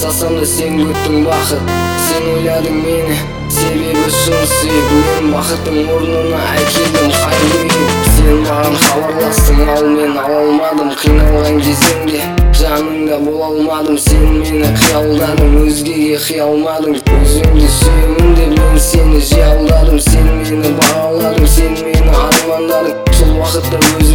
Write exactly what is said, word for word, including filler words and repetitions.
аңсасам да сен күттің бақыт. Сен ойладың мені, себебі шын сүйіп. Мен бақыттың орнына әкелдім қайғы үйіп. Сен маған хабарластың, ал мен ала алмадым. Қиналған кезеңде жаныңда бола алмадым. Сен мені қиялдадың, өзгеге қиялмадың. Өзіңді сүйемін деп мен сені жиялдадым. Сен мені бағаладың, сен мені армандадың. Сол уақытта өзім